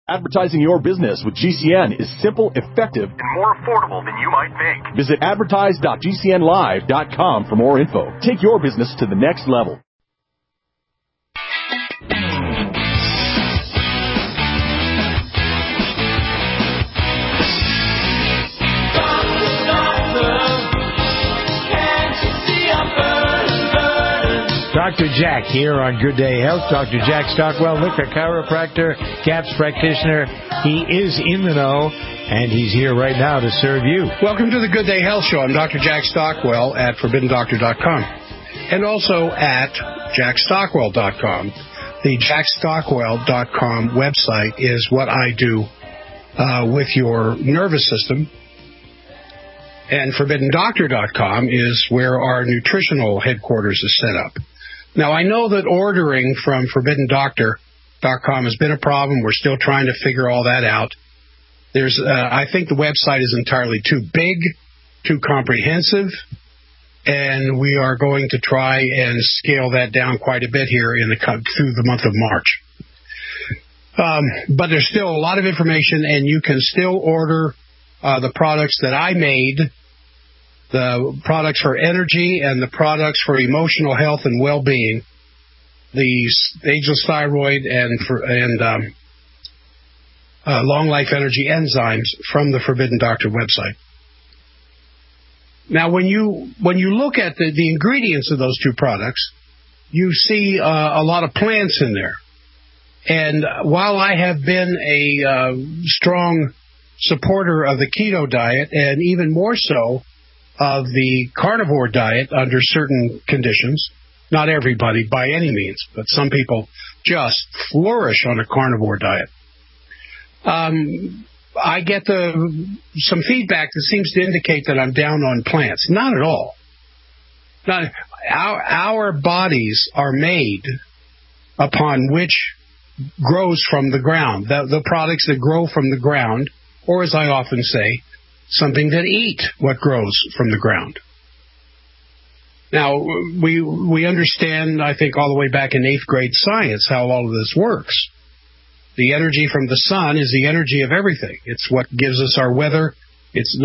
Advertising your business with GCN is simple, effective, and more affordable than you might think. Visit advertise.gcnlive.com for more info. Take your business to the next level. Dr. Jack here on Good Day Health. Dr. Jack Stockwell, a chiropractor, CAPS practitioner. He is in the know, and he's here right now to serve you. Welcome to the Good Day Health Show. I'm Dr. Jack Stockwell at ForbiddenDoctor.com and also at JackStockwell.com. The JackStockwell.com website is what I do with your nervous system. And ForbiddenDoctor.com is where our nutritional headquarters is set up. Now, I know that ordering from ForbiddenDoctor.com has been a problem. We're still trying to figure all that out. I think the website is entirely too big, too comprehensive, and we are going to try and scale that down quite a bit here through the month of March. But there's still a lot of information, and you can still order the products that I made, the products for energy and the products for emotional health and well-being, the ageless thyroid and long life energy enzymes from the Forbidden Doctor website. Now, when you look at the ingredients of those two products, you see a lot of plants in there. And while I have been a strong supporter of the keto diet, and even more so of the carnivore diet under certain conditions, not everybody by any means, but some people just flourish on a carnivore diet. I get some feedback that seems to indicate that I'm down on plants. Not at all. Our bodies are made upon which grows from the ground, the products that grow from the ground, or as I often say, something that eat what grows from the ground. Now, we understand, I think, all the way back in 8th grade science how all of this works. The energy from the sun is the energy of everything. It's what gives us our weather. It's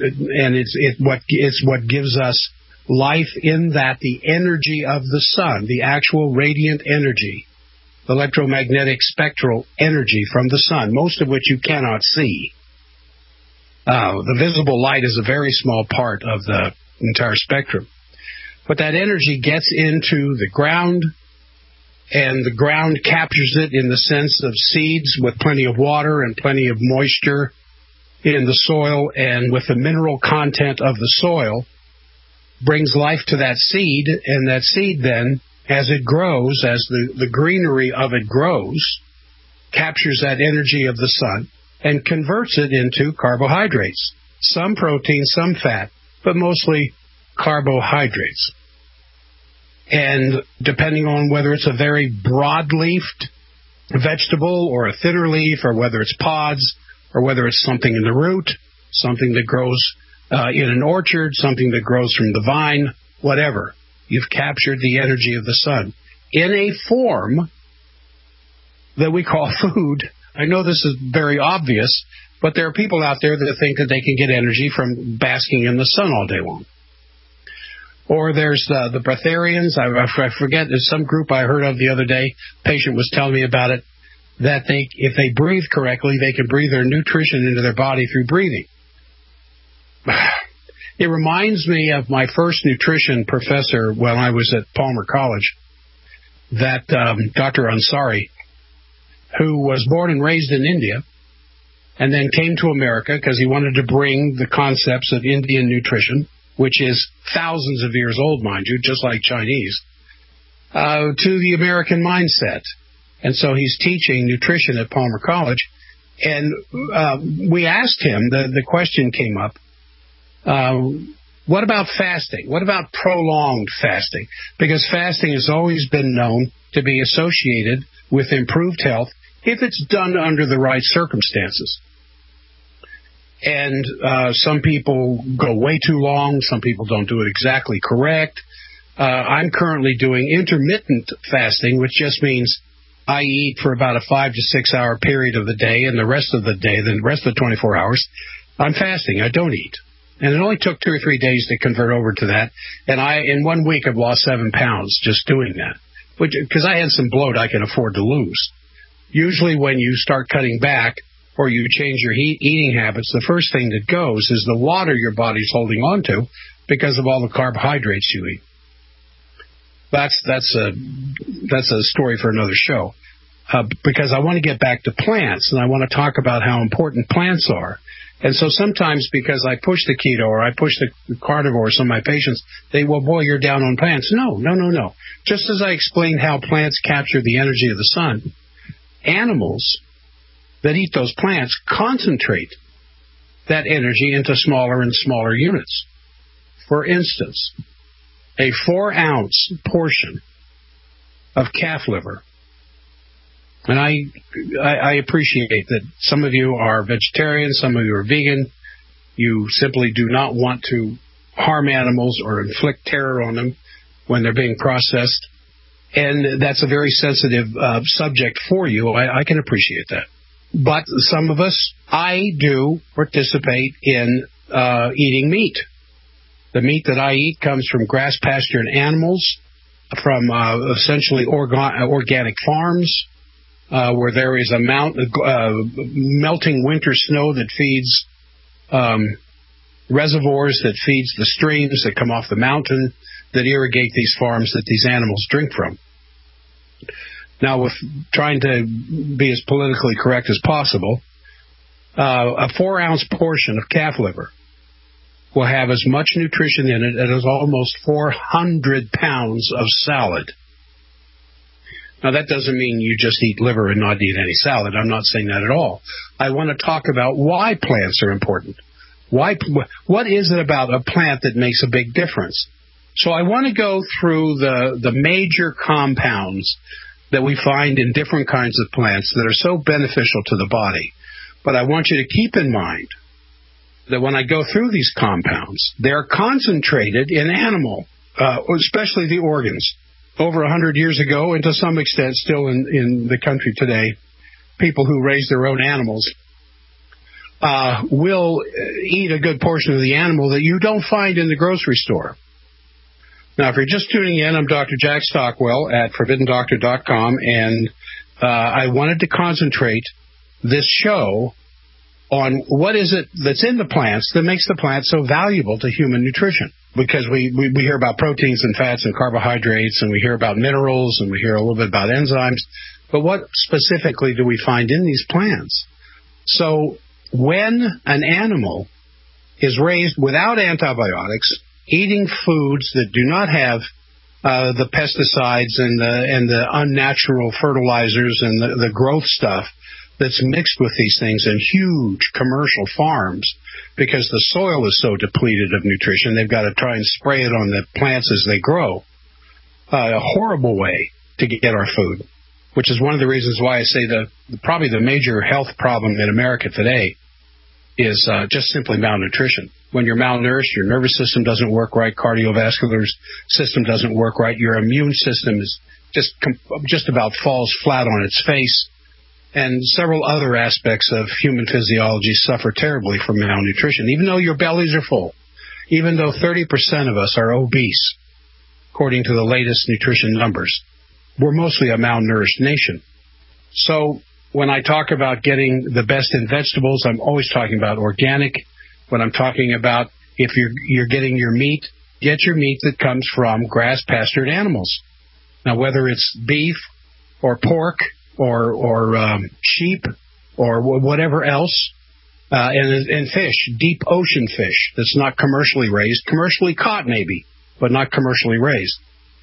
what gives us life, in that the energy of the sun, the actual radiant energy, the electromagnetic spectral energy from the sun, most of which you cannot see. The visible light is a very small part of the entire spectrum. But that energy gets into the ground, and the ground captures it in the sense of seeds with plenty of water and plenty of moisture in the soil, and with the mineral content of the soil, brings life to that seed, and that seed then, as it grows, as the greenery of it grows, captures that energy of the sun and converts it into carbohydrates. Some protein, some fat, but mostly carbohydrates. And depending on whether it's a very broad-leafed vegetable or a thinner leaf, or whether it's pods, or whether it's something in the root, something that grows in an orchard, something that grows from the vine, whatever, you've captured the energy of the sun in a form that we call food. I know this is very obvious, but there are people out there that think that they can get energy from basking in the sun all day long. Or there's the breatharians. I forget, there's some group I heard of the other day, a patient was telling me about it, that if they breathe correctly, they can breathe their nutrition into their body through breathing. It reminds me of my first nutrition professor when I was at Palmer College, that Dr. Ansari, who was born and raised in India, and then came to America because he wanted to bring the concepts of Indian nutrition, which is thousands of years old, mind you, just like Chinese, to the American mindset. And so he's teaching nutrition at Palmer College. And we asked him, the question came up, what about fasting? What about prolonged fasting? Because fasting has always been known to be associated with improved health if it's done under the right circumstances. And some people go way too long. Some people don't do it exactly correct. I'm currently doing intermittent fasting, which just means I eat for about a 5 to 6 hour period of the day, and the rest of the day, the rest of the 24 hours, I'm fasting. I don't eat. And it only took 2 or 3 days to convert over to that. And in 1 week, I've lost 7 pounds just doing that. Because I had some bloat I can afford to lose. Usually when you start cutting back or you change your eating habits, the first thing that goes is the water your body's holding on to because of all the carbohydrates you eat. That's a story for another show. Because I want to get back to plants, and I want to talk about how important plants are. And so sometimes because I push the keto or I push the carnivore, some of my patients, well, boy, you're down on plants. No. Just as I explained how plants capture the energy of the sun, animals that eat those plants concentrate that energy into smaller and smaller units. For instance, a 4-ounce portion of calf liver. And I appreciate that some of you are vegetarian, some of you are vegan. You simply do not want to harm animals or inflict terror on them when they're being processed. And that's a very sensitive subject for you. I can appreciate that. But some of us, I do participate in eating meat. The meat that I eat comes from grass-pastured animals, from essentially organic farms, where there is a melting winter snow that feeds reservoirs, that feeds the streams that come off the mountain, that irrigate these farms that these animals drink from. Now, with trying to be as politically correct as possible, a 4-ounce portion of calf liver will have as much nutrition in it as almost 400 pounds of salad. Now, that doesn't mean you just eat liver and not eat any salad. I'm not saying that at all. I want to talk about why plants are important. What is it about a plant that makes a big difference? So I want to go through the major compounds that we find in different kinds of plants that are so beneficial to the body. But I want you to keep in mind that when I go through these compounds, they're concentrated in animal, especially the organs. Over 100 years ago, and to some extent still in the country today, people who raise their own animals will eat a good portion of the animal that you don't find in the grocery store. Now, if you're just tuning in, I'm Dr. Jack Stockwell at ForbiddnDoctor.com, and I wanted to concentrate this show on what is it that's in the plants that makes the plant so valuable to human nutrition. Because we hear about proteins and fats and carbohydrates, and we hear about minerals, and we hear a little bit about enzymes. But what specifically do we find in these plants? So when an animal is raised without antibiotics, eating foods that do not have the pesticides and the unnatural fertilizers and the growth stuff that's mixed with these things in huge commercial farms, because the soil is so depleted of nutrition, they've got to try and spray it on the plants as they grow. A horrible way to get our food, which is one of the reasons why I say probably the major health problem in America today is just simply malnutrition. When you're malnourished, your nervous system doesn't work right, cardiovascular system doesn't work right, your immune system is just about falls flat on its face, and several other aspects of human physiology suffer terribly from malnutrition, even though your bellies are full, even though 30% of us are obese, according to the latest nutrition numbers. We're mostly a malnourished nation. So when I talk about getting the best in vegetables, I'm always talking about organic. When I'm talking about if you're getting your meat, get your meat that comes from grass-pastured animals. Now, whether it's beef or pork or sheep or whatever else, and fish, deep ocean fish that's not commercially raised, commercially caught maybe, but not commercially raised.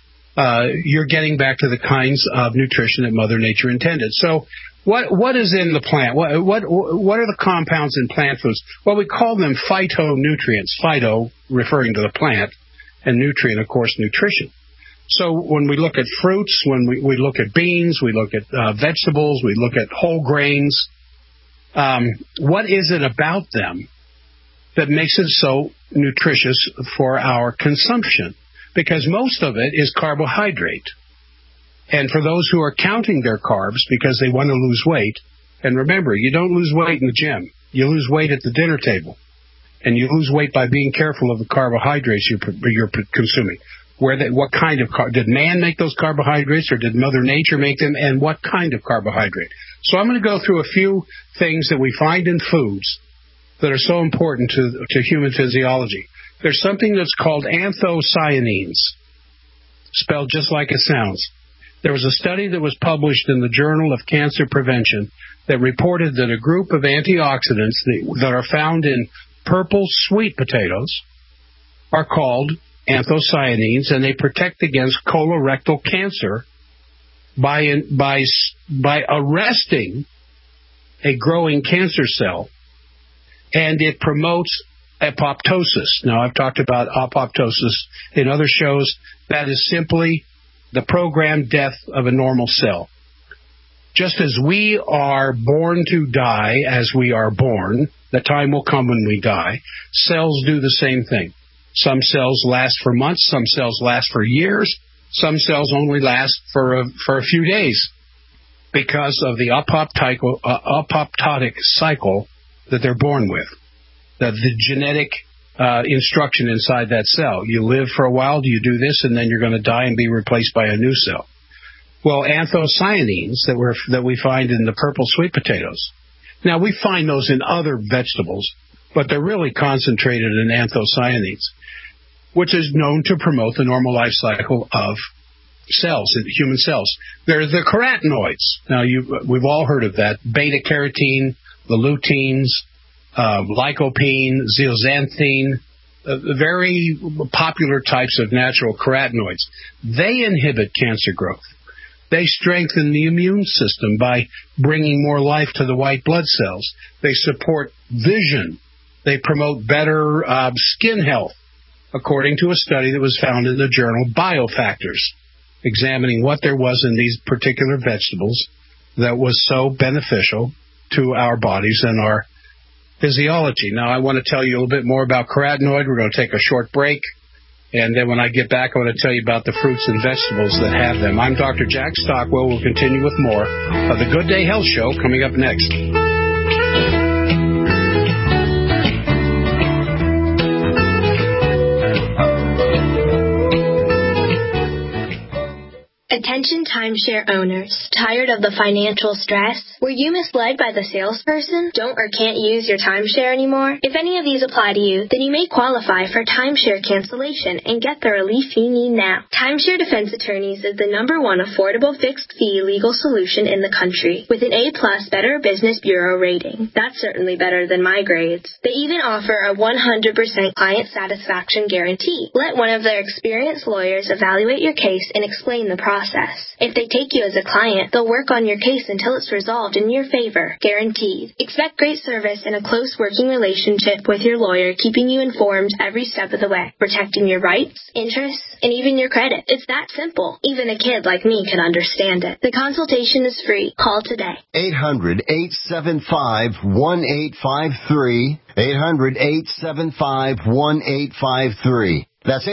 You're getting back to the kinds of nutrition that Mother Nature intended. So what is in the plant? What are the compounds in plant foods? Well, we call them phytonutrients. Phyto referring to the plant, and nutrient, of course, nutrition. So when we look at fruits, when we look at beans, we look at vegetables, we look at whole grains, what is it about them that makes it so nutritious for our consumption? Because most of it is carbohydrate. And for those who are counting their carbs because they want to lose weight, and remember, you don't lose weight in the gym. You lose weight at the dinner table. And you lose weight by being careful of the carbohydrates you're consuming. What kind of did man make those carbohydrates, or did Mother Nature make them, and what kind of carbohydrate? So I'm going to go through a few things that we find in foods that are so important to human physiology. There's something that's called anthocyanins, spelled just like it sounds. There was a study that was published in the Journal of Cancer Prevention that reported that a group of antioxidants that are found in purple sweet potatoes are called anthocyanins, and they protect against colorectal cancer by arresting a growing cancer cell, and it promotes apoptosis. Now, I've talked about apoptosis in other shows. That is simply the programmed death of a normal cell. Just as we are born to die as we are born, the time will come when we die, cells do the same thing. Some cells last for months, some cells last for years, some cells only last for a few days because of the apoptotic cycle that they're born with, the genetic instruction inside that cell. You live for a while, you do this, and then you're going to die and be replaced by a new cell. Well, anthocyanins that we find in the purple sweet potatoes. Now, we find those in other vegetables, but they're really concentrated in anthocyanins, which is known to promote the normal life cycle of cells, human cells. They're the carotenoids. Now, we've all heard of that. Beta-carotene, the luteins, lycopene, zeaxanthin, very popular types of natural carotenoids. They inhibit cancer growth. They strengthen the immune system by bringing more life to the white blood cells. They support vision. They promote better skin health, according to a study that was found in the journal Biofactors, examining what there was in these particular vegetables that was so beneficial to our bodies and our physiology. Now, I want to tell you a little bit more about carotenoid. We're going to take a short break. And then when I get back, I want to tell you about the fruits and vegetables that have them. I'm Dr. Jack Stockwell. We'll continue with more of the Good Day Health Show coming up next. Attention timeshare owners. Tired of the financial stress? Were you misled by the salesperson? Don't or can't use your timeshare anymore? If any of these apply to you, then you may qualify for timeshare cancellation and get the relief you need now. Timeshare Defense Attorneys is the #1 affordable fixed-fee legal solution in the country, with an A+ Better Business Bureau rating. That's certainly better than my grades. They even offer a 100% client satisfaction guarantee. Let one of their experienced lawyers evaluate your case and explain the process. If they take you as a client, they'll work on your case until it's resolved in your favor, guaranteed. Expect great service and a close working relationship with your lawyer, keeping you informed every step of the way, protecting your rights, interests, and even your credit. It's that simple. Even a kid like me can understand it. The consultation is free. Call today. 800-875-1853. 800-875-1853. That's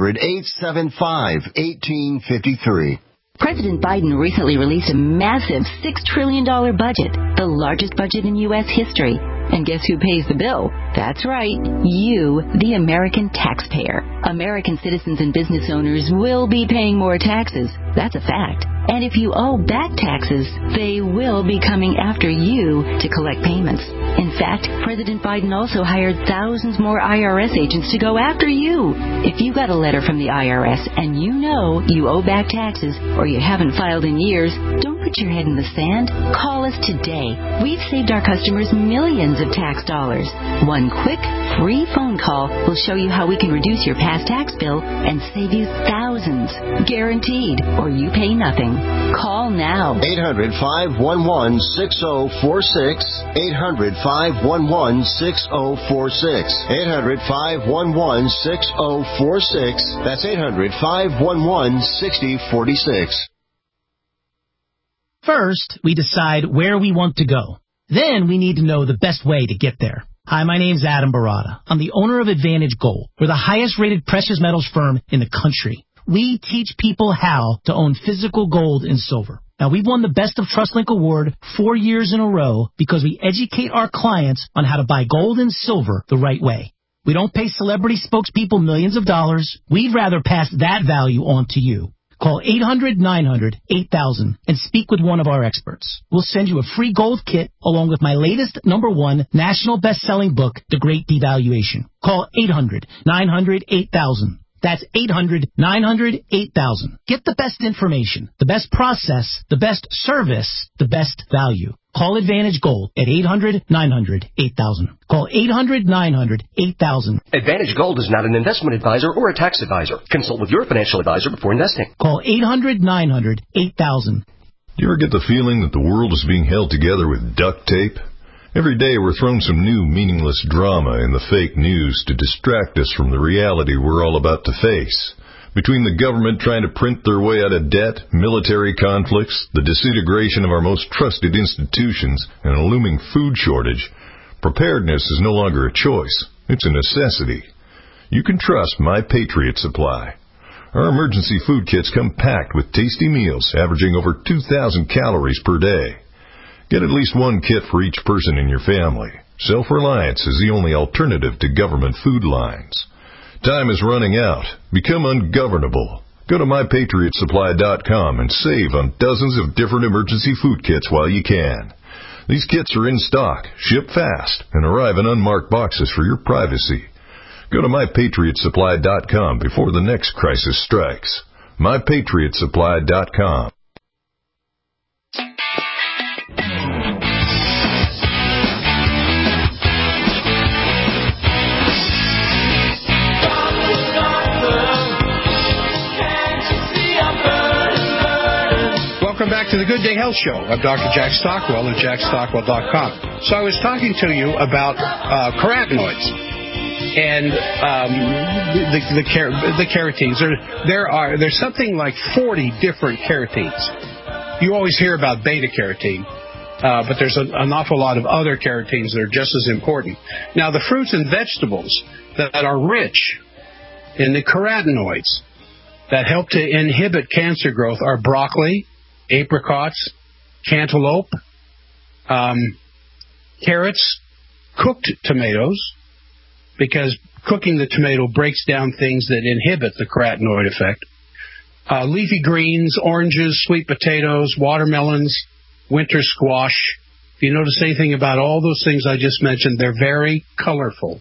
800-875-1853. President Biden recently released a massive $6 trillion budget, the largest budget in U.S. history. And guess who pays the bill? That's right, you, the American taxpayer. American citizens and business owners will be paying more taxes. That's a fact. And if you owe back taxes, they will be coming after you to collect payments. In fact, President Biden also hired thousands more IRS agents to go after you. If you got a letter from the IRS and you know you owe back taxes or you haven't filed in years, don't put your head in the sand. Call us today. We've saved our customers millions of tax dollars. One quick, free phone call will show you how we can reduce your past tax bill and save you thousands. Guaranteed, or you pay nothing. Call now. 800-511-6046. 800-511-6046. 800-511-6046. That's 800-511-6046. First, we decide where we want to go. Then we need to know the best way to get there. Hi, my name's Adam Barada. I'm the owner of Advantage Gold. We're the highest-rated precious metals firm in the country. we teach people how to own physical gold and silver. Now, we've won the Best of TrustLink Award 4 years in a row because we educate our clients on how to buy gold and silver the right way. We don't pay celebrity spokespeople millions of dollars. We'd rather pass that value on to you. Call 800-900-8000 and speak with one of our experts. We'll send you a free gold kit along with my latest #1 national best-selling book, The Great Devaluation. Call 800-900-8000. That's 800-900-8000. Get the best information, the best process, the best service, the best value. Call Advantage Gold at 800-900-8000. Call 800-900-8000. Advantage Gold is not an investment advisor or a tax advisor. Consult with your financial advisor before investing. Call 800-900-8000. Do you ever get the feeling that the world is being held together with duct tape? Every day we're thrown some new meaningless drama in the fake news to distract us from the reality we're all about to face. Between the government trying to print their way out of debt, military conflicts, the disintegration of our most trusted institutions, and a looming food shortage, preparedness is no longer a choice. It's a necessity. You can trust My Patriot Supply. Our emergency food kits come packed with tasty meals averaging over 2,000 calories per day. Get at least one kit for each person in your family. Self-reliance is the only alternative to government food lines. Time is running out. Become ungovernable. Go to MyPatriotSupply.com and save on dozens of different emergency food kits while you can. These kits are in stock, ship fast, and arrive in unmarked boxes for your privacy. Go to MyPatriotSupply.com before the next crisis strikes. MyPatriotSupply.com. Welcome back to the Good Day Health Show. I'm Dr. Jack Stockwell at jackstockwell.com. So I was talking to you about carotenoids and the carotenes. There's something like 40 different carotenes. You always hear about beta carotene, but there's an awful lot of other carotenes that are just as important. Now, the fruits and vegetables that are rich in the carotenoids that help to inhibit cancer growth are broccoli, apricots, cantaloupe, carrots, cooked tomatoes, because cooking the tomato breaks down things that inhibit the carotenoid effect, leafy greens, oranges, sweet potatoes, watermelons, winter squash. If you notice anything about all those things I just mentioned, they're very colorful.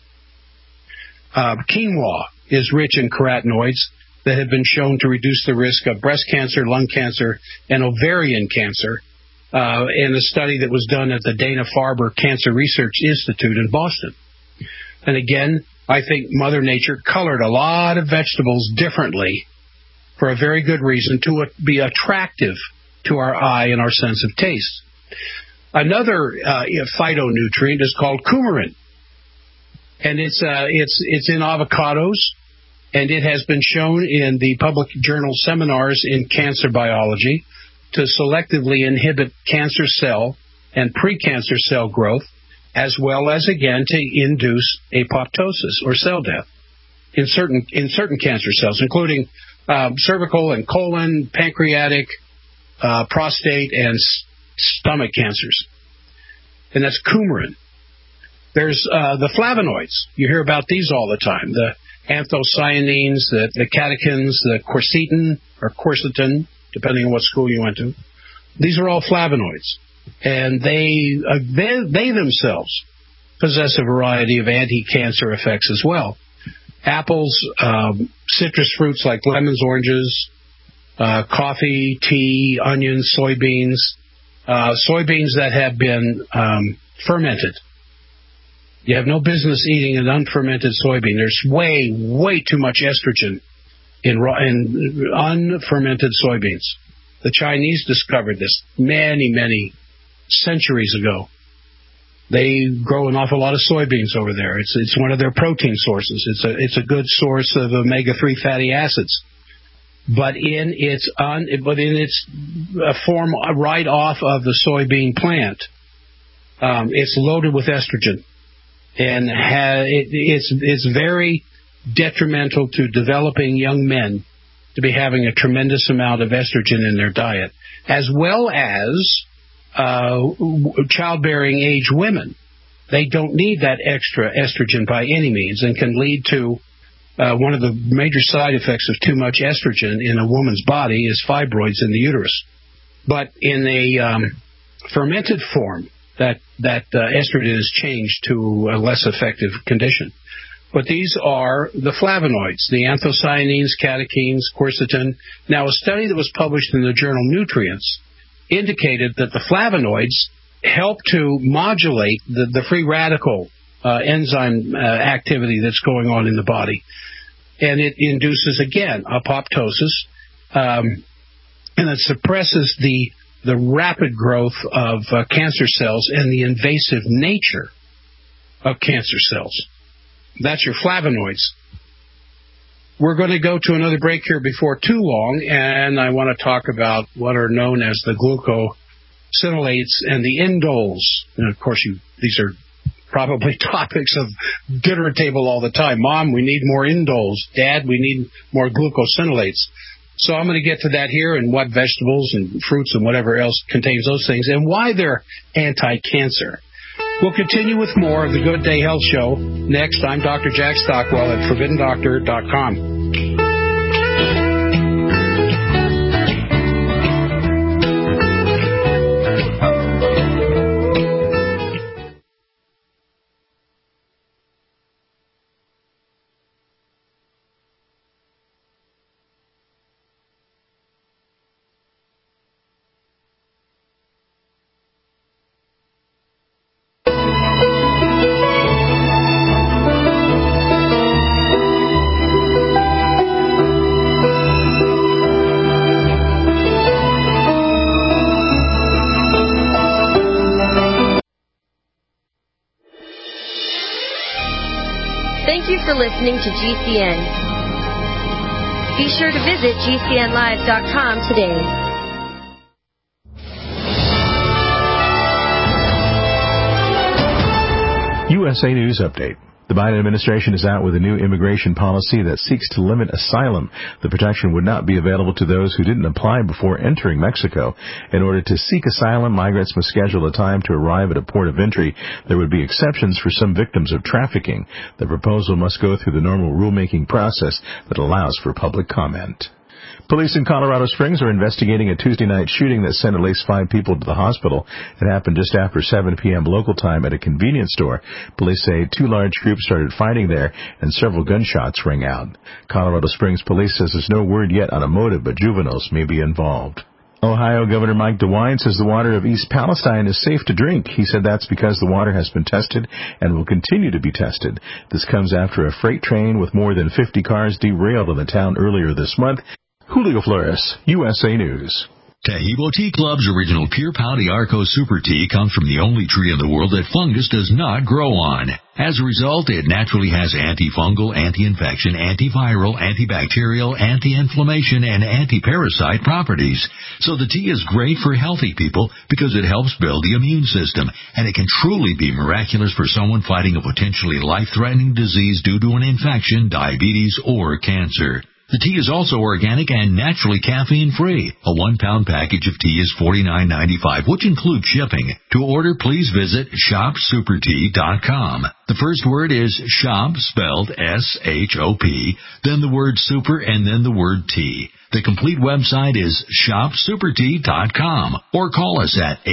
Quinoa is rich in carotenoids that have been shown to reduce the risk of breast cancer, lung cancer, and ovarian cancer in a study that was done at the Dana-Farber Cancer Research Institute in Boston. And again, I think Mother Nature colored a lot of vegetables differently for a very good reason, to be attractive to our eye and our sense of taste. Another phytonutrient is called coumarin, and it's in avocados. And it has been shown in the public journal Seminars in Cancer Biology to selectively inhibit cancer cell and precancer cell growth, as well as, again, to induce apoptosis or cell death in certain cancer cells, including cervical and colon, pancreatic, prostate, and stomach cancers. And that's coumarin. There's the flavonoids. You hear about these all the time. The anthocyanins, the catechins, the quercetin or quercetin, depending on what school you went to. These are all flavonoids, and they themselves possess a variety of anti-cancer effects as well. Apples, citrus fruits like lemons, oranges, coffee, tea, onions, soybeans that have been fermented. You have no business eating an unfermented soybean. There's way too much estrogen in unfermented soybeans. The Chinese discovered this many centuries ago. They grow an awful lot of soybeans over there. It's one of their protein sources. It's a good source of omega-3 fatty acids. But in its form right off of the soybean plant, it's loaded with estrogen. And it's very detrimental to developing young men to be having a tremendous amount of estrogen in their diet, as well as childbearing age women. They don't need that extra estrogen by any means, and can lead to one of the major side effects of too much estrogen in a woman's body is fibroids in the uterus. But in a fermented form, that estrogen is changed to a less effective condition. But these are the flavonoids, the anthocyanins, catechins, quercetin. Now, a study that was published in the journal Nutrients indicated that the flavonoids help to modulate the free radical enzyme activity that's going on in the body. And it induces, again, apoptosis, and it suppresses the rapid growth of cancer cells and the invasive nature of cancer cells. That's your flavonoids. We're going to go to another break here before too long, and I want to talk about what are known as the glucosinolates and the indoles. And of course, these are probably topics of dinner table all the time. Mom, we need more indoles. Dad, we need more glucosinolates. So I'm going to get to that here, and what vegetables and fruits and whatever else contains those things, and why they're anti-cancer. We'll continue with more of the Good Day Health Show. Next, I'm Dr. Jack Stockwell at ForbiddonDoctor.com. Thank you for listening to GCN. Be sure to visit GCNlive.com today. USA News Update. The Biden administration is out with a new immigration policy that seeks to limit asylum. The protection would not be available to those who didn't apply before entering Mexico. In order to seek asylum, migrants must schedule a time to arrive at a port of entry. There would be exceptions for some victims of trafficking. The proposal must go through the normal rulemaking process that allows for public comment. Police in Colorado Springs are investigating a Tuesday night shooting that sent at least 5 people to the hospital. It happened just after 7 p.m. local time at a convenience store. Police say 2 large groups started fighting there and several gunshots rang out. Colorado Springs police says there's no word yet on a motive, but juveniles may be involved. Ohio Governor Mike DeWine says the water of East Palestine is safe to drink. He said that's because the water has been tested and will continue to be tested. This comes after a freight train with more than 50 cars derailed in the town earlier this month. Julio Flores, USA News. Tahibo Tea Club's original Pure Pau d'Arco Super Tea comes from the only tree in the world that fungus does not grow on. As a result, it naturally has antifungal, anti-infection, antiviral, antibacterial, anti-inflammation, and anti-parasite properties. So the tea is great for healthy people because it helps build the immune system, and it can truly be miraculous for someone fighting a potentially life-threatening disease due to an infection, diabetes, or cancer. The tea is also organic and naturally caffeine-free. A 1-pound package of tea is $49.95, which includes shipping. To order, please visit shopsupertea.com. The first word is shop, spelled S-H-O-P, then the word super, and then the word tea. The complete website is shopsupertea.com, or call us at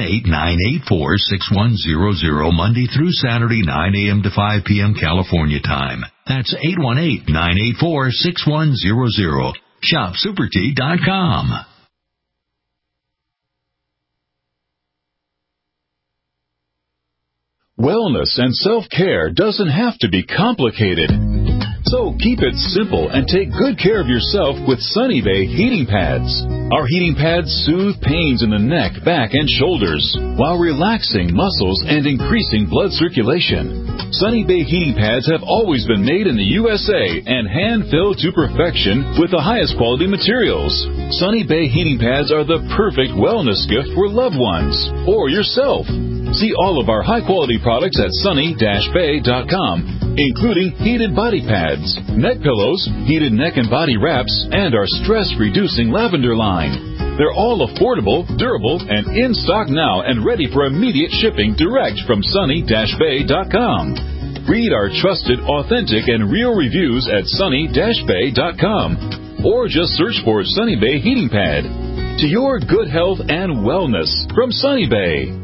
818-984-6100 Monday through Saturday, 9 a.m. to 5 p.m. California time. That's 818-984-6100. shopsupertea.com. Wellness and self-care doesn't have to be complicated. So keep it simple and take good care of yourself with Sunny Bay heating pads. Our heating pads soothe pains in the neck, back, and shoulders while relaxing muscles and increasing blood circulation. Sunny Bay heating pads have always been made in the USA and hand-filled to perfection with the highest quality materials. Sunny Bay heating pads are the perfect wellness gift for loved ones or yourself. See all of our high-quality products at sunny-bay.com. including heated body pads, neck pillows, heated neck and body wraps, and our stress-reducing lavender line. They're all affordable, durable, and in stock now and ready for immediate shipping direct from sunny-bay.com. Read our trusted, authentic, and real reviews at sunny-bay.com or just search for Sunny Bay Heating Pad. To your good health and wellness from Sunny Bay.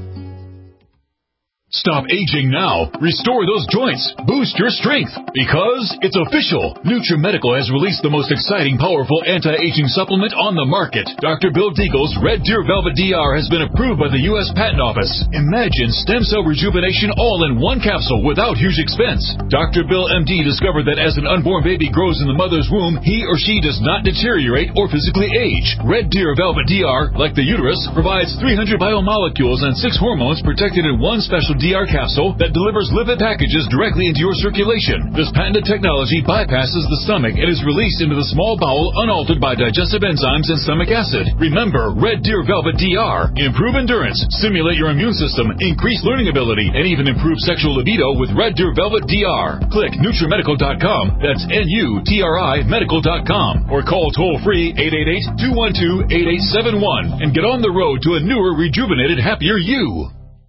Stop aging now. Restore those joints. Boost your strength. Because it's official. NutriMedical has released the most exciting, powerful anti-aging supplement on the market. Dr. Bill Deagle's Red Deer Velvet DR has been approved by the U.S. Patent Office. Imagine stem cell rejuvenation all in one capsule without huge expense. Dr. Bill MD discovered that as an unborn baby grows in the mother's womb, he or she does not deteriorate or physically age. Red Deer Velvet DR, like the uterus, provides 300 biomolecules and 6 hormones protected in one special DR capsule that delivers lipid packages directly into your circulation. This patented technology bypasses the stomach and is released into the small bowel unaltered by digestive enzymes and stomach acid. Remember, Red Deer Velvet DR. Improve endurance, stimulate your immune system, increase learning ability, and even improve sexual libido with Red Deer Velvet DR. Click NutriMedical.com, that's NUTRI Medical.com, or call toll-free 888-212-8871 and get on the road to a newer, rejuvenated, happier you.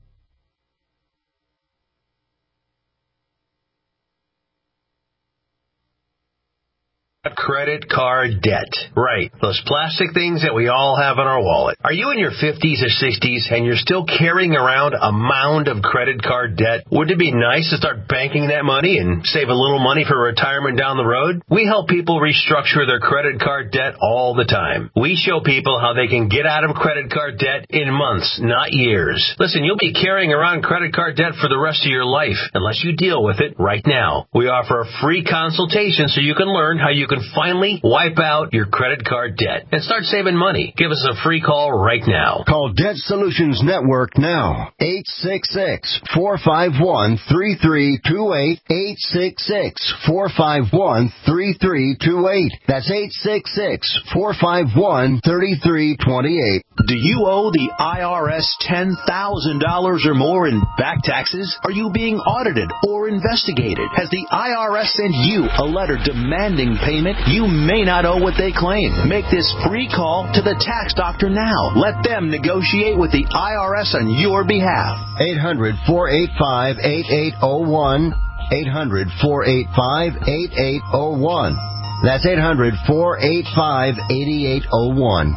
Credit card debt. Right. Those plastic things that we all have in our wallet. Are you in your 50s or 60s and you're still carrying around a mound of credit card debt? Wouldn't it be nice to start banking that money and save a little money for retirement down the road? We help people restructure their credit card debt all the time. We show people how they can get out of credit card debt in months, not years. Listen, you'll be carrying around credit card debt for the rest of your life unless you deal with it right now. We offer a free consultation so you can learn how you can finally wipe out your credit card debt and start saving money. Give us a free call right now. Call Debt Solutions Network now. 866-451-3328. 866-451-3328. That's 866-451-3328. Do you owe the IRS $10,000 or more in back taxes? Are you being audited or investigated? Has the IRS sent you a letter demanding payment? You may not owe what they claim. Make this free call to the tax doctor now. Let them negotiate with the IRS on your behalf. 800-485-8801. 800-485-8801. That's 800-485-8801.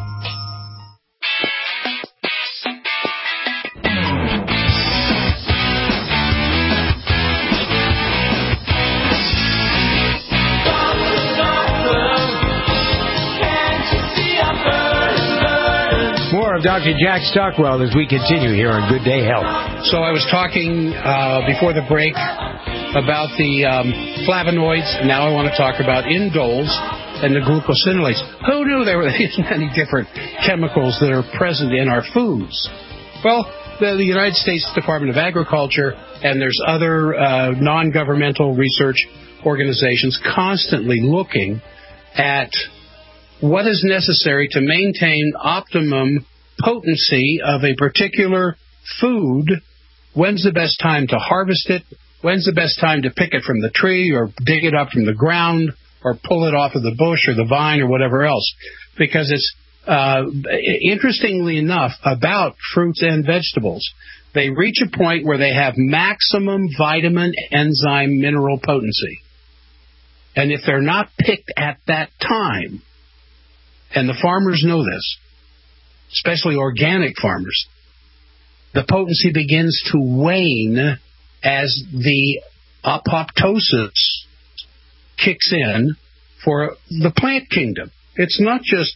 More of Dr. Jack Stockwell as we continue here on Good Day Health. So I was talking before the break about the flavonoids. Now I want to talk about indoles and the glucosinolates. Who knew there were these many different chemicals that are present in our foods? Well, the United States Department of Agriculture and there's other non-governmental research organizations constantly looking at what is necessary to maintain optimum potency of a particular food. When's the best time to harvest it? When's the best time to pick it from the tree or dig it up from the ground or pull it off of the bush or the vine or whatever else? Because it's, interestingly enough, about fruits and vegetables. They reach a point where they have maximum vitamin, enzyme, mineral potency. And if they're not picked at that time, and the farmers know this, especially organic farmers, the potency begins to wane as the apoptosis kicks in for the plant kingdom. It's not just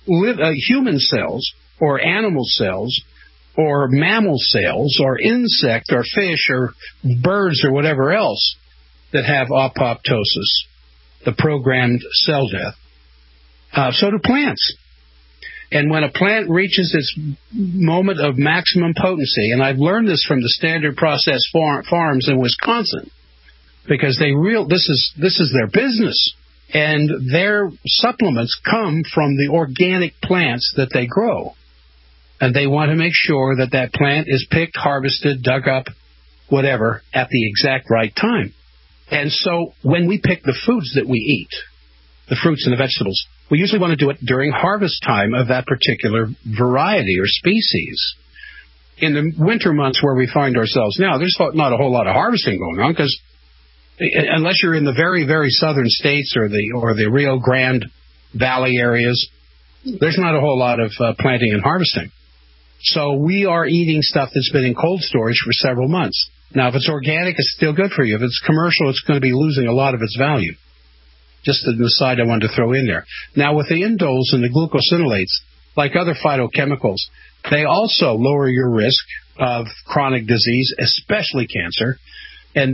human cells or animal cells or mammal cells or insect or fish or birds or whatever else that have apoptosis, the programmed cell death. So do plants. And when a plant reaches its moment of maximum potency, and I've learned this from the Standard Process farms in Wisconsin, because this is their business, and their supplements come from the organic plants that they grow. And they want to make sure that that plant is picked, harvested, dug up, whatever, at the exact right time. And so when we pick the foods that we eat, the fruits and the vegetables, we usually want to do it during harvest time of that particular variety or species. In the winter months where we find ourselves now, there's not a whole lot of harvesting going on, because unless you're in the very, very southern states or the Rio Grande Valley areas, there's not a whole lot of planting and harvesting. So we are eating stuff that's been in cold storage for several months. Now, if it's organic, it's still good for you. If it's commercial, it's going to be losing a lot of its value. Just an aside I wanted to throw in there. Now, with the indoles and the glucosinolates, like other phytochemicals, they also lower your risk of chronic disease, especially cancer. And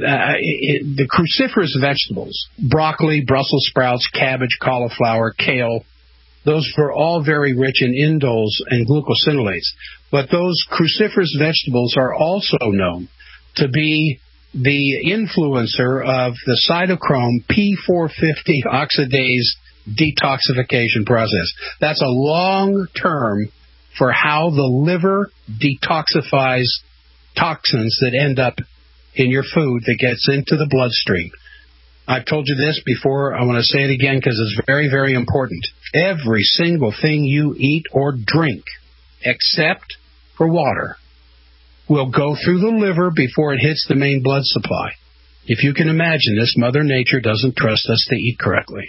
the cruciferous vegetables, broccoli, Brussels sprouts, cabbage, cauliflower, kale, those are all very rich in indoles and glucosinolates. But those cruciferous vegetables are also known to be the influencer of the cytochrome P450 oxidase detoxification process. That's a long term for how the liver detoxifies toxins that end up in your food that gets into the bloodstream. I've told you this before. I want to say it again because it's very, very important. Every single thing you eat or drink, except for water, will go through the liver before it hits the main blood supply. If you can imagine this, Mother Nature doesn't trust us to eat correctly.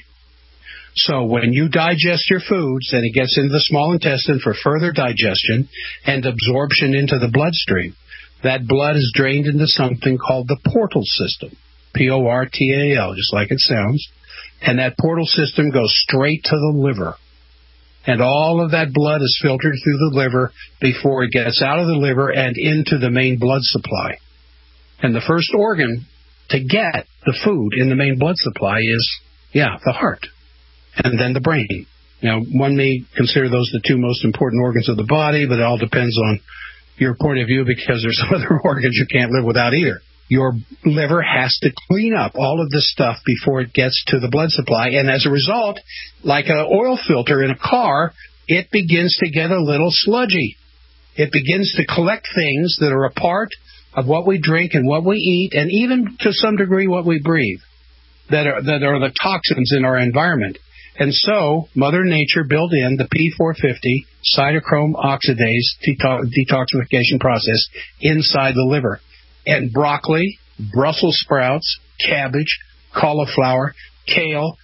So when you digest your foods and it gets into the small intestine for further digestion and absorption into the bloodstream, that blood is drained into something called the portal system, P-O-R-T-A-L, just like it sounds. And that portal system goes straight to the liver. And all of that blood is filtered through the liver before it gets out of the liver and into the main blood supply. And the first organ to get the food in the main blood supply is, the heart. And then the brain. Now, one may consider those the two most important organs of the body, but it all depends on your point of view because there's some other organs you can't live without either. Your liver has to clean up all of this stuff before it gets to the blood supply. And as a result, like an oil filter in a car, it begins to get a little sludgy. It begins to collect things that are a part of what we drink and what we eat, and even to some degree what we breathe, that are the toxins in our environment. And so Mother Nature built in the P450 cytochrome oxidase detoxification process inside the liver. And broccoli, Brussels sprouts, cabbage, cauliflower, kale,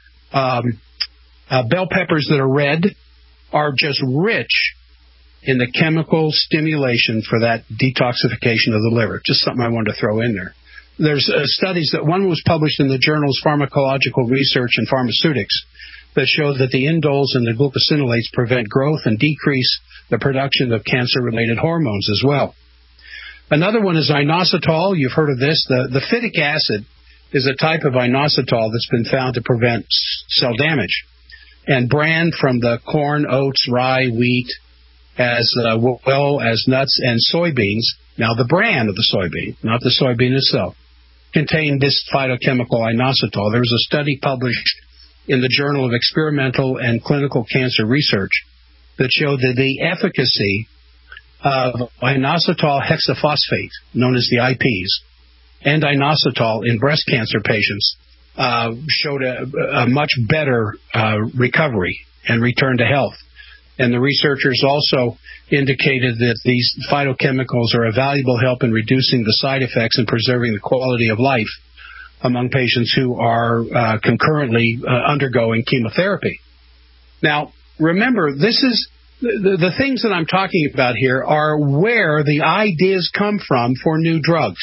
bell peppers that are red are just rich in the chemical stimulation for that detoxification of the liver. Just something I wanted to throw in there. There's studies that one was published in the journals Pharmacological Research and Pharmaceutics that showed that the indoles and the glucosinolates prevent growth and decrease the production of cancer-related hormones as well. Another one is inositol. You've heard of this. The phytic acid is a type of inositol that's been found to prevent cell damage. And bran from the corn, oats, rye, wheat, as well as nuts and soybeans. Now, the bran of the soybean, not the soybean itself, contain this phytochemical inositol. There was a study published in the Journal of Experimental and Clinical Cancer Research that showed that the efficacy of inositol hexaphosphate, known as the IPs, and inositol in breast cancer patients showed a much better recovery and return to health. And the researchers also indicated that these phytochemicals are a valuable help in reducing the side effects and preserving the quality of life among patients who are concurrently undergoing chemotherapy. Now, remember, this is the things that I'm talking about here are where the ideas come from for new drugs.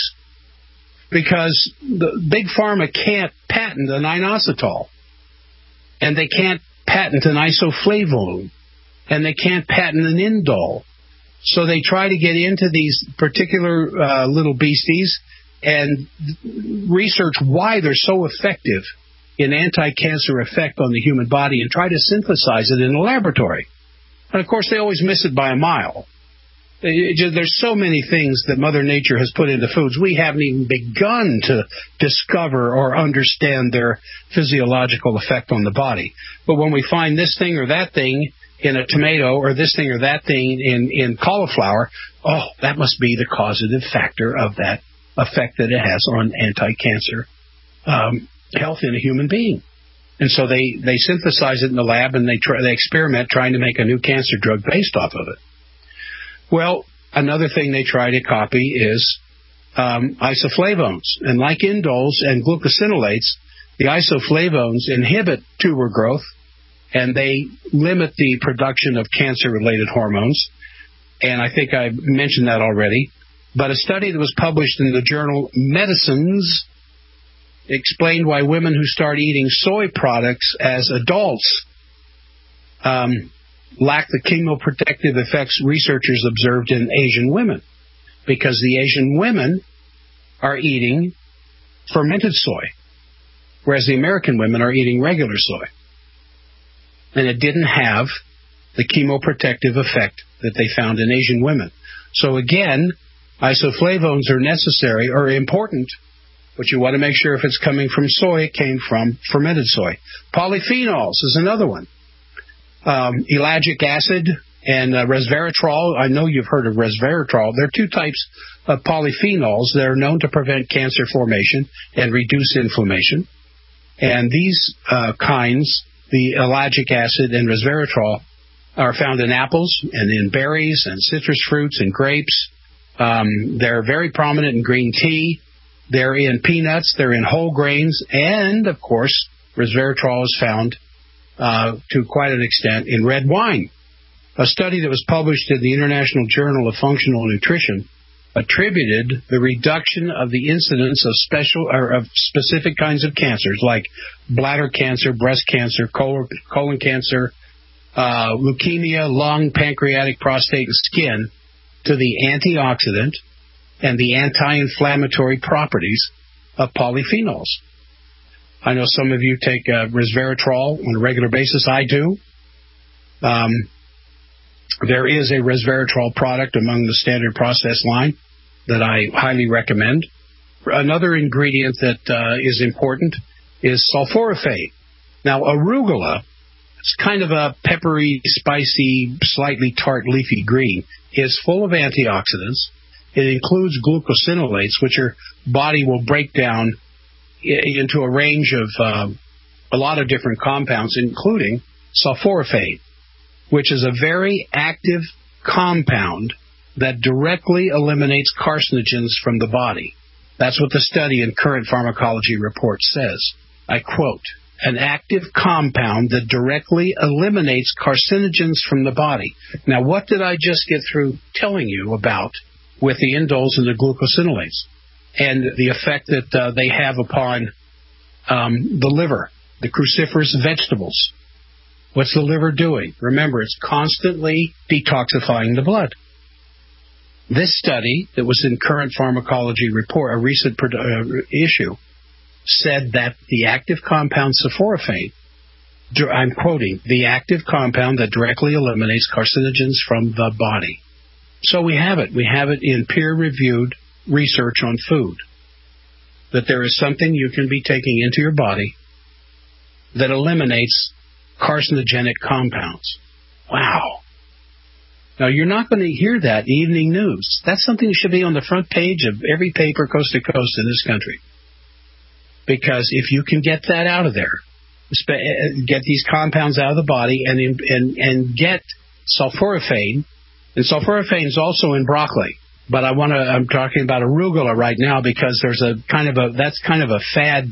Because the big pharma can't patent an inositol, and they can't patent an isoflavone, and they can't patent an indole. So they try to get into these particular little beasties and research why they're so effective in anti-cancer effect on the human body and try to synthesize it in a laboratory. And, of course, they always miss it by a mile. There's so many things that Mother Nature has put into foods. We haven't even begun to discover or understand their physiological effect on the body. But when we find this thing or that thing in a tomato or this thing or that thing in cauliflower, that must be the causative factor of that effect that it has on anti-cancer health in a human being. And so they synthesize it in the lab, and they experiment trying to make a new cancer drug based off of it. Well, another thing they try to copy is isoflavones. And like indoles and glucosinolates, the isoflavones inhibit tumor growth, and they limit the production of cancer-related hormones. And I think I mentioned that already. But a study that was published in the journal Medicines explained why women who start eating soy products as adults lack the chemoprotective effects researchers observed in Asian women, because the Asian women are eating fermented soy, whereas the American women are eating regular soy. And it didn't have the chemoprotective effect that they found in Asian women. So again, isoflavones are necessary or important, but you want to make sure if it's coming from soy, it came from fermented soy. Polyphenols is another one. Ellagic acid and resveratrol. I know you've heard of resveratrol. There are two types of polyphenols that are known to prevent cancer formation and reduce inflammation. And these kinds, the ellagic acid and resveratrol, are found in apples and in berries and citrus fruits and grapes. They're very prominent in green tea. They're in peanuts. They're in whole grains. And, of course, resveratrol is found to quite an extent in red wine. A study that was published in the International Journal of Functional Nutrition attributed the reduction of the incidence of specific kinds of cancers like bladder cancer, breast cancer, colon cancer, leukemia, lung, pancreatic, prostate, and skin to the antioxidant and the anti-inflammatory properties of polyphenols. I know some of you take resveratrol on a regular basis. I do. There is a resveratrol product among the standard process line that I highly recommend. Another ingredient that is important is sulforaphane. Now, arugula, it's kind of a peppery, spicy, slightly tart leafy green, is full of antioxidants. It includes glucosinolates, which your body will break down into a range of a lot of different compounds, including sulforaphane, which is a very active compound that directly eliminates carcinogens from the body. That's what the study in Current Pharmacology Report says. I quote, an active compound that directly eliminates carcinogens from the body. Now, what did I just get through telling you about with the indoles and the glucosinolates and the effect that they have upon the liver, the cruciferous vegetables? What's the liver doing? Remember, it's constantly detoxifying the blood. This study that was in Current Pharmacology Report, a recent issue, said that the active compound sulforaphane, I'm quoting, the active compound that directly eliminates carcinogens from the body. So we have it. We have it in peer-reviewed research on food, that there is something you can be taking into your body that eliminates carcinogenic compounds. Wow. Now, you're not going to hear that in evening news. That's something that should be on the front page of every paper coast to coast in this country. Because if you can get that out of there, get these compounds out of the body and get sulforaphane, and sulforaphane is also in broccoli. But I'm talking about arugula right now because there's that's kind of a fad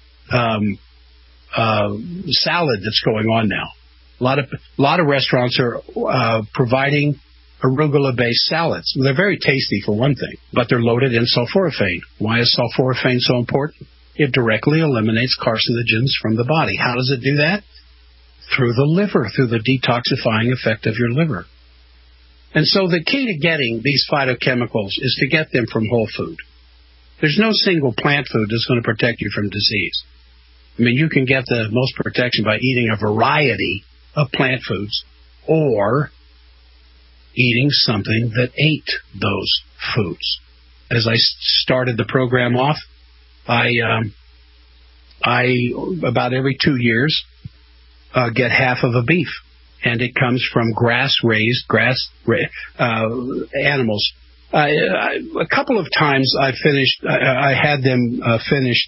salad that's going on now. A lot of restaurants are providing arugula-based salads. They're very tasty for one thing, but they're loaded in sulforaphane. Why is sulforaphane so important? It directly eliminates carcinogens from the body. How does it do that? Through the liver, through the detoxifying effect of your liver. And so the key to getting these phytochemicals is to get them from whole food. There's no single plant food that's going to protect you from disease. I mean, you can get the most protection by eating a variety of plant foods or eating something that ate those foods. As I started the program off, I about every 2 years get half of a beef, and it comes from grass-raised animals. A couple of times I had them finished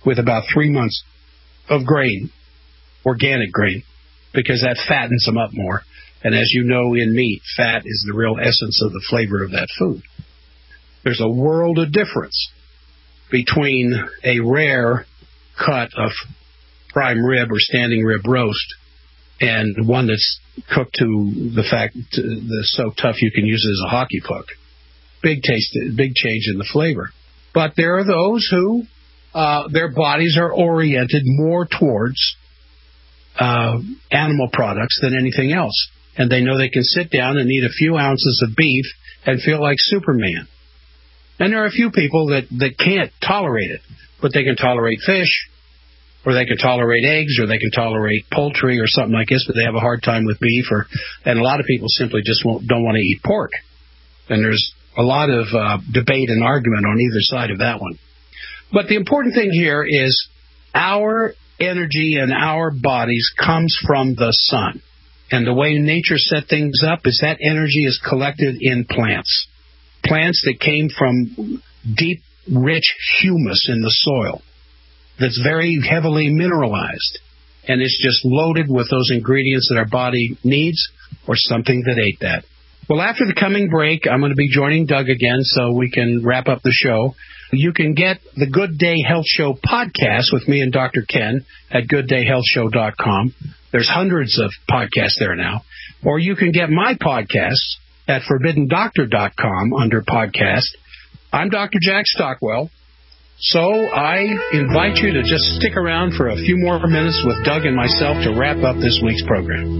with about 3 months of grain, organic grain, because that fattens them up more. And as you know, in meat, fat is the real essence of the flavor of that food. There's a world of difference between a rare cut of prime rib or standing rib roast and one that's cooked to the fact that's so tough you can use it as a hockey puck. Big change in the flavor. But there are those who their bodies are oriented more towards animal products than anything else. And they know they can sit down and eat a few ounces of beef and feel like Superman. And there are a few people that can't tolerate it, but they can tolerate fish, or they can tolerate eggs, or they can tolerate poultry or something like this, but they have a hard time with beef. And a lot of people simply just don't want to eat pork. And there's a lot of debate and argument on either side of that one. But the important thing here is our energy and our bodies comes from the sun. And the way nature set things up is that energy is collected in plants. Plants that came from deep, rich humus in the soil that's very heavily mineralized. And it's just loaded with those ingredients that our body needs or something that ate that. Well, after the coming break, I'm going to be joining Doug again so we can wrap up the show. You can get the Good Day Health Show podcast with me and Dr. Ken at gooddayhealthshow.com. There's hundreds of podcasts there now. Or you can get my podcasts at forbiddendoctor.com under podcast. I'm Dr. Jack Stockwell. So I invite you to just stick around for a few more minutes with Doug and myself to wrap up this week's program.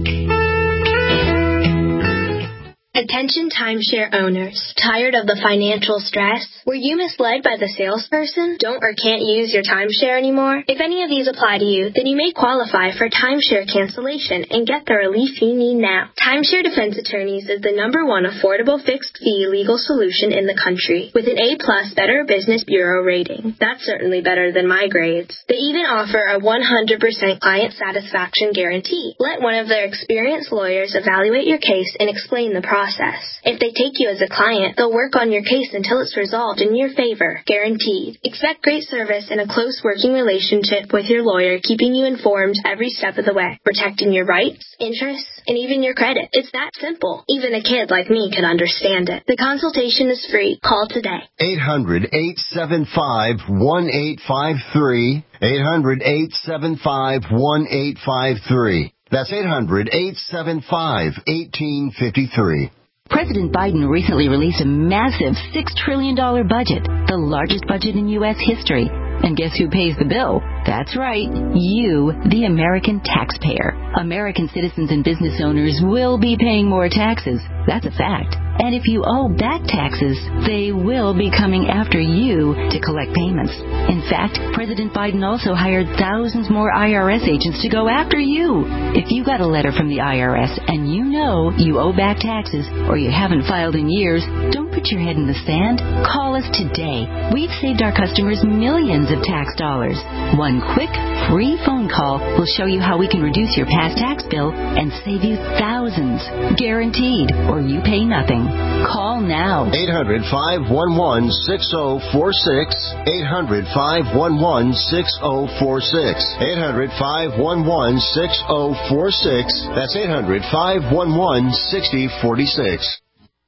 Attention timeshare owners. Tired of the financial stress? Were you misled by the salesperson? Don't or can't use your timeshare anymore? If any of these apply to you, then you may qualify for timeshare cancellation and get the relief you need now. Timeshare Defense Attorneys is the #1 affordable fixed-fee legal solution in the country with an A+ Better Business Bureau rating. That's certainly better than my grades. They even offer a 100% client satisfaction guarantee. Let one of their experienced lawyers evaluate your case and explain the process. If they take you as a client, they'll work on your case until it's resolved in your favor, guaranteed. Expect great service and a close working relationship with your lawyer, keeping you informed every step of the way, protecting your rights, interests, and even your credit. It's that simple. Even a kid like me could understand it. The consultation is free. Call today. 800-875-1853. 800-875-1853. That's 800-875-1853. President Biden recently released a massive $6 trillion budget, the largest budget in U.S. history. And guess who pays the bill? That's right, you, the American taxpayer. American citizens and business owners will be paying more taxes. That's a fact. And if you owe back taxes, they will be coming after you to collect payments. In fact, President Biden also hired thousands more IRS agents to go after you. If you got a letter from the IRS and you know you owe back taxes or you haven't filed in years, don't put your head in the sand. Call us today. We've saved our customers millions of tax dollars. One quick, free phone call will show you how we can reduce your past tax bill and save you thousands. Guaranteed, or you pay nothing. Call now. 800-511-6046. 800-511-6046. 800-511-6046. That's 800-511-6046.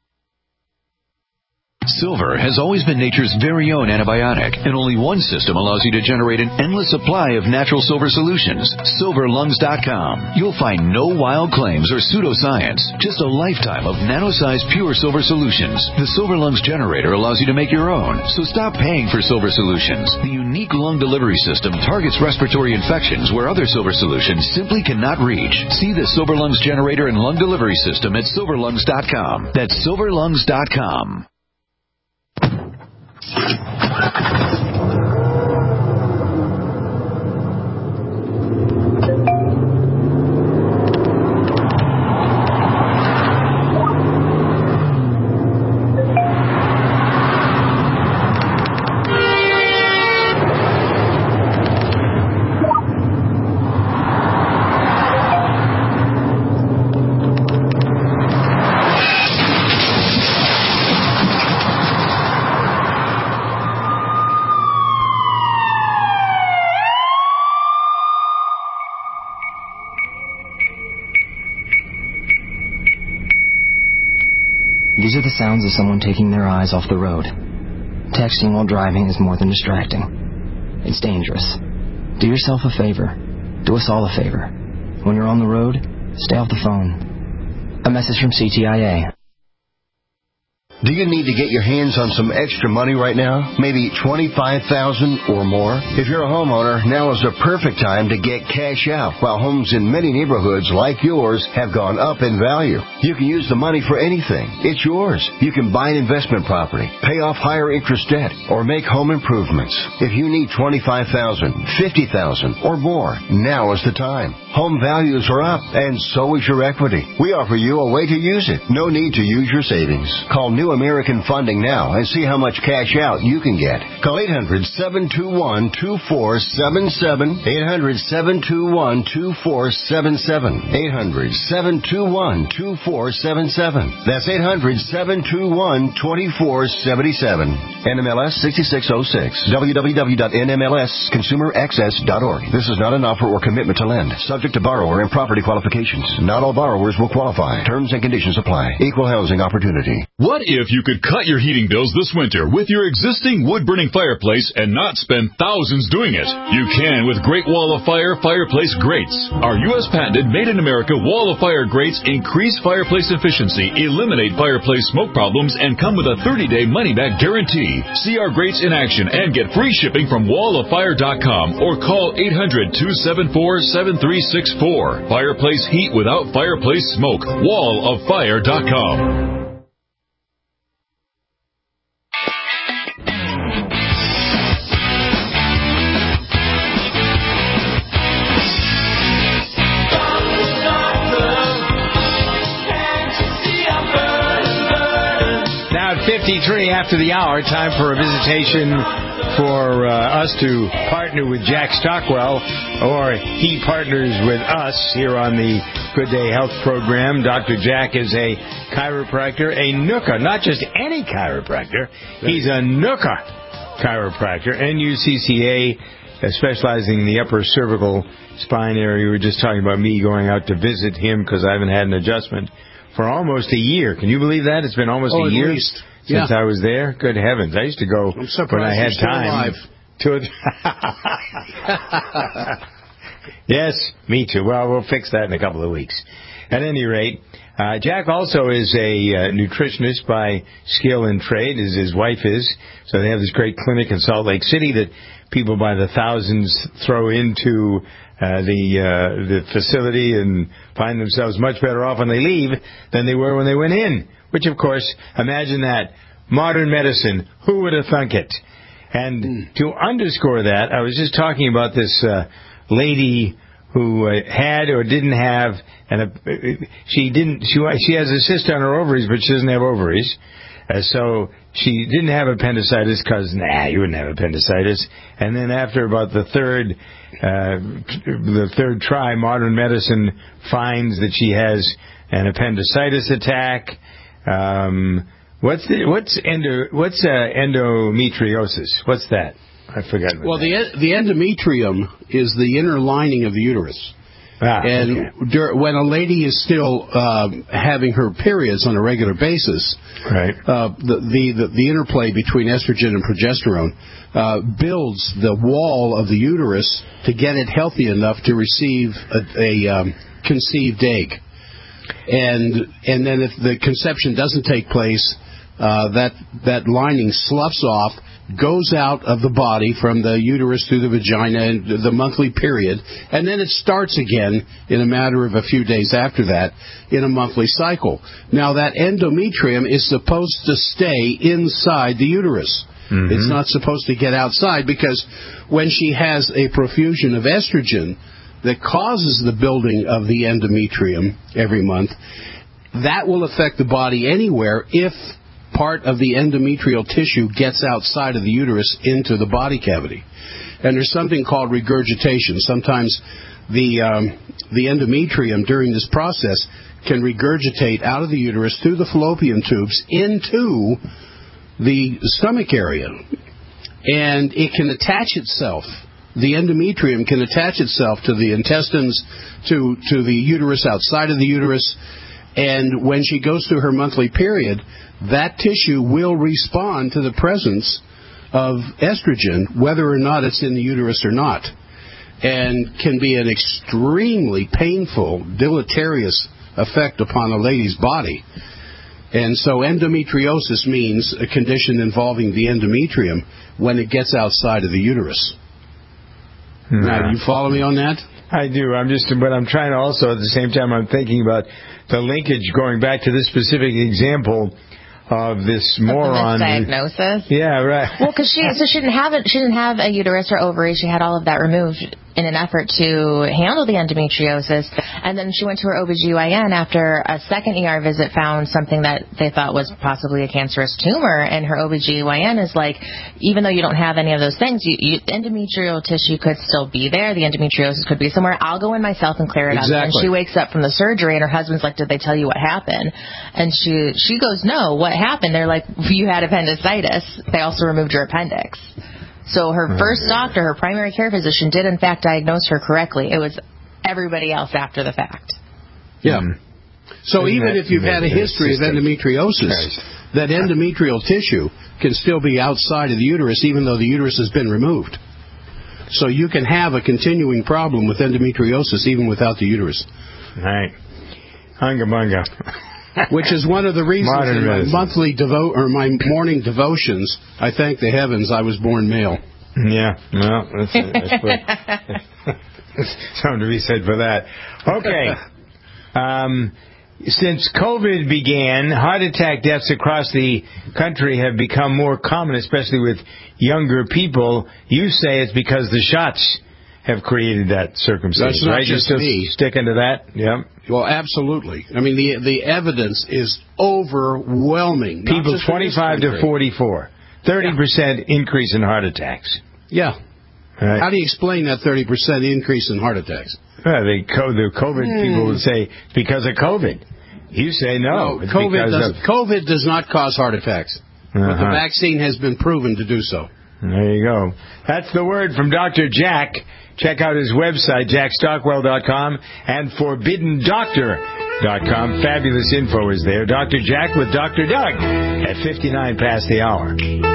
Silver has always been nature's very own antibiotic, and only one system allows you to generate an endless supply of natural silver solutions. SilverLungs.com. You'll find no wild claims or pseudoscience, just a lifetime of nano-sized pure silver solutions. The Silver Lungs generator allows you to make your own, so stop paying for silver solutions. The unique lung delivery system targets respiratory infections where other silver solutions simply cannot reach. See the Silver Lungs generator and lung delivery system at SilverLungs.com. That's SilverLungs.com. These are the sounds of someone taking their eyes off the road. Texting while driving is more than distracting. It's dangerous. Do yourself a favor. Do us all a favor. When you're on the road, stay off the phone. A message from CTIA. Do you need to get your hands on some extra money right now? Maybe $25,000 or more? If you're a homeowner, now is the perfect time to get cash out, while homes in many neighborhoods like yours have gone up in value. You can use the money for anything. It's yours. You can buy an investment property, pay off higher interest debt, or make home improvements. If you need $25,000, $50,000 or more, now is the time. Home values are up, and so is your equity. We offer you a way to use it. No need to use your savings. Call New American Funding now and see how much cash out you can get. Call 800-721-2477. 800-721-2477. 800-721-2477. That's 800-721-2477. NMLS 6606. www.nmlsconsumeraccess.org. This is not an offer or commitment to lend. Subject to borrower and property qualifications. Not all borrowers will qualify. Terms and conditions apply. Equal housing opportunity. What if you could cut your heating bills this winter with your existing wood-burning fireplace and not spend thousands doing it? You can with Great Wall of Fire fireplace grates. Our U.S. patented made-in-America Wall of Fire grates increase fireplace efficiency, eliminate fireplace smoke problems, and come with a 30-day money-back guarantee. See our grates in action and get free shipping from walloffire.com or call 800-274-7364. Fireplace heat without fireplace smoke. walloffire.com. Now at 53 after the hour, time for a visitation for us to partner with Jack Stockwell, or he partners with us here on the Good Day Health program. Dr. Jack is a chiropractor, a NUCCA, not just any chiropractor. He's a NUCCA chiropractor, NUCCA, specializing in the upper cervical spine area. We were just talking about me going out to visit him because I haven't had an adjustment for almost a year. Can you believe that? It's been almost a year since I was there. Good heavens. I used to go when I had time. Yes, me too. Well, we'll fix that in a couple of weeks. At any rate, Jack also is a nutritionist by skill and trade, as his wife is. So they have this great clinic in Salt Lake City that people by the thousands throw into the facility and find themselves much better off when they leave than they were when they went in. Which, of course, imagine that. Modern medicine. Who would have thunk it? And to underscore that, I was just talking about this lady who had or didn't have, and she has a cyst on her ovaries, but she doesn't have ovaries. So she didn't have appendicitis because, you wouldn't have appendicitis. And then after about the third try, modern medicine finds that she has an appendicitis attack. What's endometriosis? What's that? I forgot. The endometrium is the inner lining of the uterus. When a lady is still having her periods on a regular basis, right? The interplay between estrogen and progesterone builds the wall of the uterus to get it healthy enough to receive a conceived egg. And then if the conception doesn't take place, that lining sloughs off, goes out of the body from the uterus through the vagina and the monthly period, and then it starts again in a matter of a few days after that in a monthly cycle. Now, that endometrium is supposed to stay inside the uterus. Mm-hmm. It's not supposed to get outside, because when she has a profusion of estrogen that causes the building of the endometrium every month, that will affect the body anywhere if part of the endometrial tissue gets outside of the uterus into the body cavity. And there's something called regurgitation. Sometimes the endometrium during this process can regurgitate out of the uterus through the fallopian tubes into the stomach area. And it can attach itself. The endometrium can attach itself to the intestines, to the uterus outside of the uterus, And when she goes through her monthly period, that tissue will respond to the presence of estrogen, whether or not it's in the uterus or not, and can be an extremely painful, deleterious effect upon a lady's body. And so endometriosis means a condition involving the endometrium when it gets outside of the uterus. Now, do you follow me on that? I do. But I'm trying to also, at the same time, I'm thinking about the linkage going back to this specific example of this moron. Misdiagnosis. Yeah, right. Well, because she didn't have a uterus or ovary. She had all of that removed in an effort to handle the endometriosis. And then she went to her OBGYN after a second ER visit, found something that they thought was possibly a cancerous tumor. And her OBGYN is like, even though you don't have any of those things, endometrial tissue could still be there. The endometriosis could be somewhere. I'll go in myself and clear it up. And she wakes up from the surgery, and her husband's like, did they tell you what happened? And she goes, no, what happened? They're like, you had appendicitis. They also removed your appendix. So her first doctor, her primary care physician, did in fact diagnose her correctly. It was everybody else after the fact. Yeah. So even if you've had a history of endometriosis, that endometrial tissue can still be outside of the uterus even though the uterus has been removed. So you can have a continuing problem with endometriosis even without the uterus. Right. Hunga bunga. Which is one of the reasons in my monthly my morning devotions, I thank the heavens I was born male. Yeah, well, that's something to be said for that. Okay. Since COVID began, heart attack deaths across the country have become more common, especially with younger people. You say it's because the shots have created that circumstance, right? You're still sticking to that? Yeah. Well, absolutely. I mean, the evidence is overwhelming. People 25 to 44, 30% increase in heart attacks. Yeah. Right. How do you explain that 30% increase in heart attacks? Well, the COVID people would say it's because of COVID. You say no. COVID does not cause heart attacks. But the vaccine has been proven to do so. There you go. That's the word from Dr. Jack. Check out his website, jackstockwell.com, and forbiddendoctor.com. Fabulous info is there. Dr. Jack with Dr. Doug at 59 past the hour.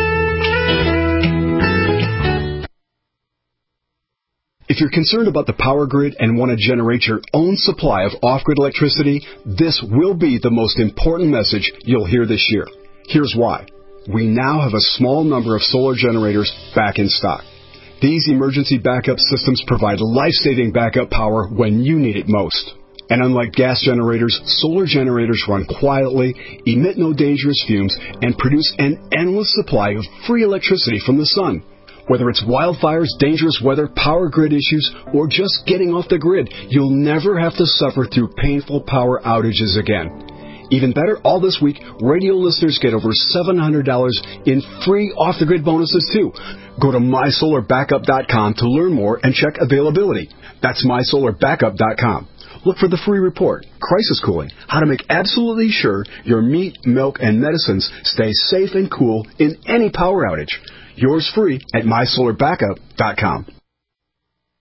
If you're concerned about the power grid and want to generate your own supply of off-grid electricity, this will be the most important message you'll hear this year. Here's why. We now have a small number of solar generators back in stock. These emergency backup systems provide life-saving backup power when you need it most. And unlike gas generators, solar generators run quietly, emit no dangerous fumes, and produce an endless supply of free electricity from the sun. Whether it's wildfires, dangerous weather, power grid issues, or just getting off the grid, you'll never have to suffer through painful power outages again. Even better, all this week, radio listeners get over $700 in free off-the-grid bonuses, too. Go to mysolarbackup.com to learn more and check availability. That's mysolarbackup.com. Look for the free report, Crisis Cooling, how to make absolutely sure your meat, milk, and medicines stay safe and cool in any power outage. Yours free at mysolarbackup.com.